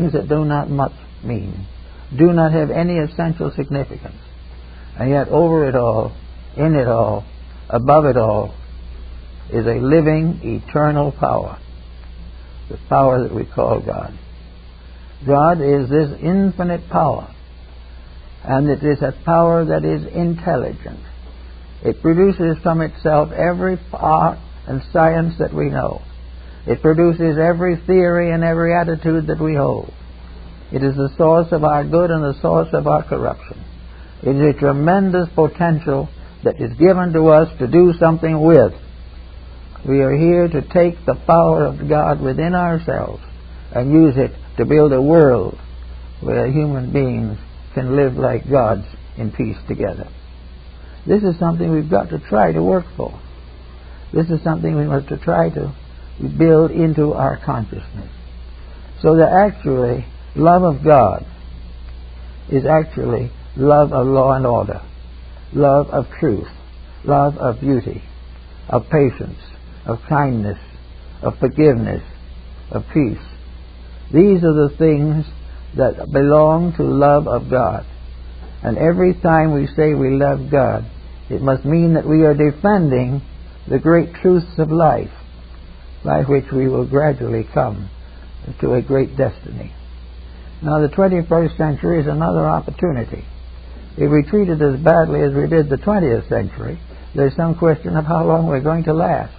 things that do not much mean, do not have any essential significance. And yet over it all, in it all, above it all, is a living, eternal power. The power that we call God. God is this infinite power. And it is a power that is intelligent. It produces from itself every art and science that we know. It produces every theory and every attitude that we hold. It is the source of our good and the source of our corruption. It is a tremendous potential that is given to us to do something with. We are here to take the power of God within ourselves and use it to build a world where human beings can live like gods in peace together. This is something we've got to try to work for. This is something we must try to build into our consciousness. So that actually love of God is actually love of law and order, love of truth, love of beauty, of patience, of kindness, of forgiveness, of peace. These are the things that belong to love of God. And every time we say we love God, it must mean that we are defending the great truths of life by which we will gradually come to a great destiny. Now the 21st century is another opportunity. If we treat it as badly as we did the 20th century, there's some question of how long we're going to last.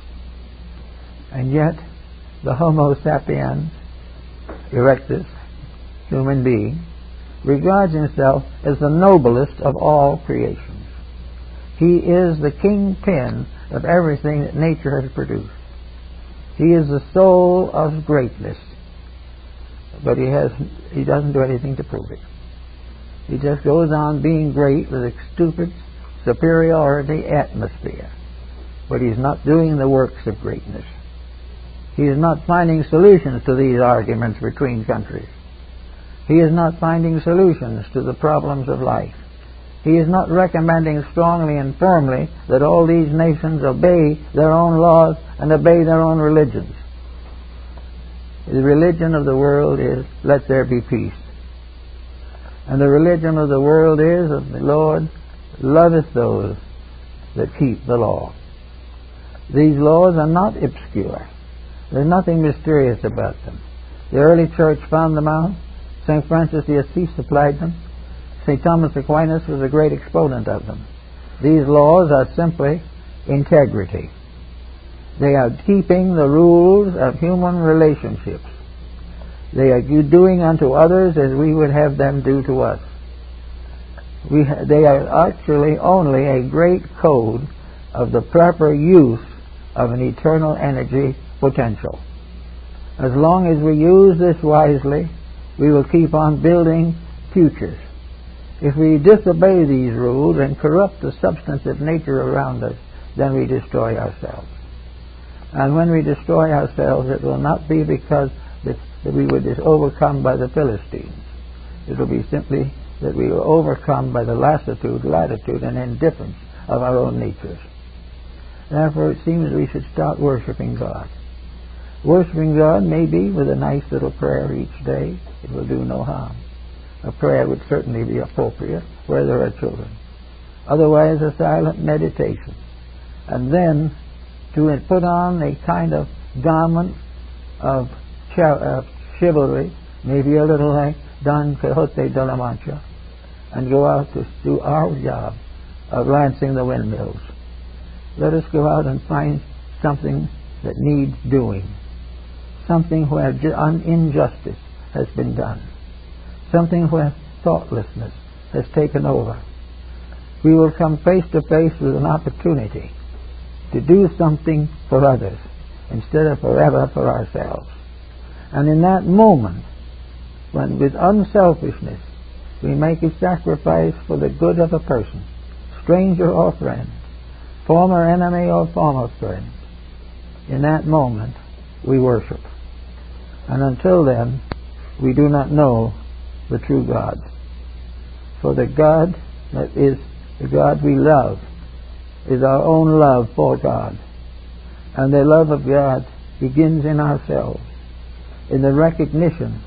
And yet, the Homo sapiens erectus, human being, regards himself as the noblest of all creations. He is the kingpin of everything that nature has produced. He is the soul of greatness. But he doesn't do anything to prove it. He just goes on being great with a stupid superiority atmosphere. But he's not doing the works of greatness. He is not finding solutions to these arguments between countries. He is not finding solutions to the problems of life. He is not recommending strongly and firmly that all these nations obey their own laws and obey their own religions. The religion of the world is, let there be peace. And the religion of the world is that the Lord loveth those that keep the law. These laws are not obscure. There's nothing mysterious about them. The early church found them out. St. Francis de Assisi supplied them. St. Thomas Aquinas was a great exponent of them. These laws are simply integrity. They are keeping the rules of human relationships. They are doing unto others as we would have them do to us. They are actually only a great code of the proper use of an eternal energy potential. As long as we use this wisely, we will keep on building futures. If we disobey these rules and corrupt the substance of nature around us, then we destroy ourselves. And when we destroy ourselves, it will not be because that we were overcome by the Philistines. It will be simply that we were overcome by the lassitude, latitude, and indifference of our own natures. Therefore, it seems we should start worshiping God. Worshiping God may be with a nice little prayer each day. It will do no harm. A prayer would certainly be appropriate where there are children. Otherwise, a silent meditation. And then to put on a kind of garment of chivalry, maybe a little like Don Quixote de la Mancha, and go out to do our job of lancing the windmills. Let us go out and find something that needs doing, something where injustice has been done, something where thoughtlessness has taken over. We will come face to face with an opportunity to do something for others instead of forever for ourselves. And in that moment, when with unselfishness we make a sacrifice for the good of a person, stranger or friend, former enemy or former friend, in that moment we worship. And until then, we do not know the true God. For the God that is the God we love is our own love for God. And the love of God begins in ourselves, in the recognition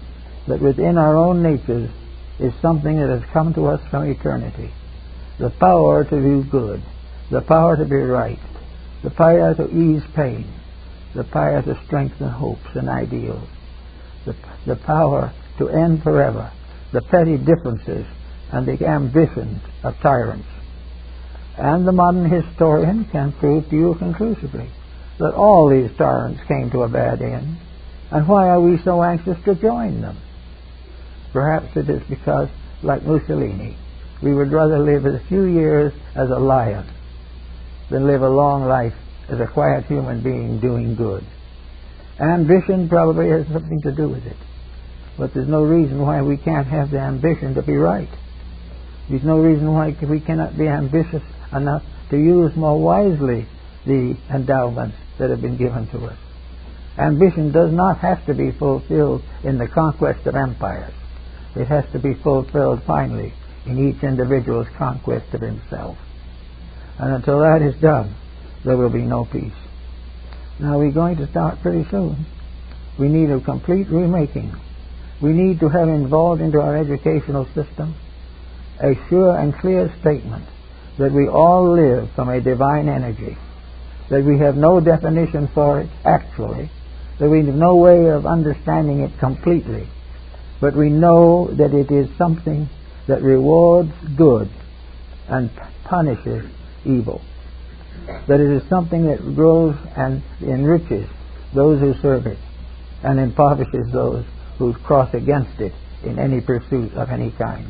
that within our own natures is something that has come to us from eternity. The power to do good, the power to be right, the power to ease pain, the power to strengthen hopes and ideals, the power to end forever the petty differences and the ambitions of tyrants. And the modern historian can prove to you conclusively that all these tyrants came to a bad end. And why are we so anxious to join them? Perhaps it is because, like Mussolini, we would rather live a few years as a lion than live a long life as a quiet human being doing good. Ambition probably has something to do with it. But there's no reason why we can't have the ambition to be right. There's no reason why we cannot be ambitious enough to use more wisely the endowments that have been given to us. Ambition does not have to be fulfilled in the conquest of empires. It has to be fulfilled finally in each individual's conquest of himself. And until that is done, there will be no peace. Now we're going to start pretty soon. We need a complete remaking. We need to have involved into our educational system a sure and clear statement that we all live from a divine energy, that we have no definition for it actually, that we have no way of understanding it completely, but we know that it is something that rewards good and punishes evil, that it is something that grows and enriches those who serve it and impoverishes those who cross against it in any pursuit of any kind.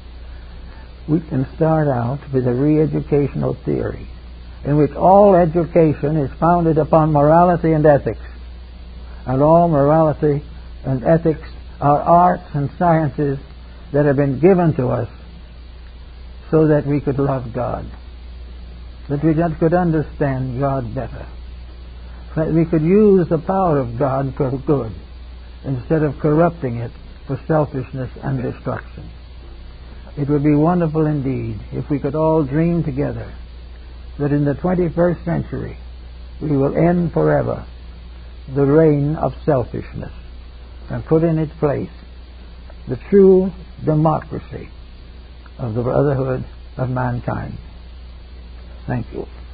We can start out with a re-educational theory in which all education is founded upon morality and ethics, and all morality and ethics are arts and sciences that have been given to us so that we could love God, that we could understand God better, that we could use the power of God for good instead of corrupting it for selfishness and destruction. It would be wonderful indeed if we could all dream together that in the 21st century we will end forever the reign of selfishness and put in its place the true democracy of the brotherhood of mankind. Thank you.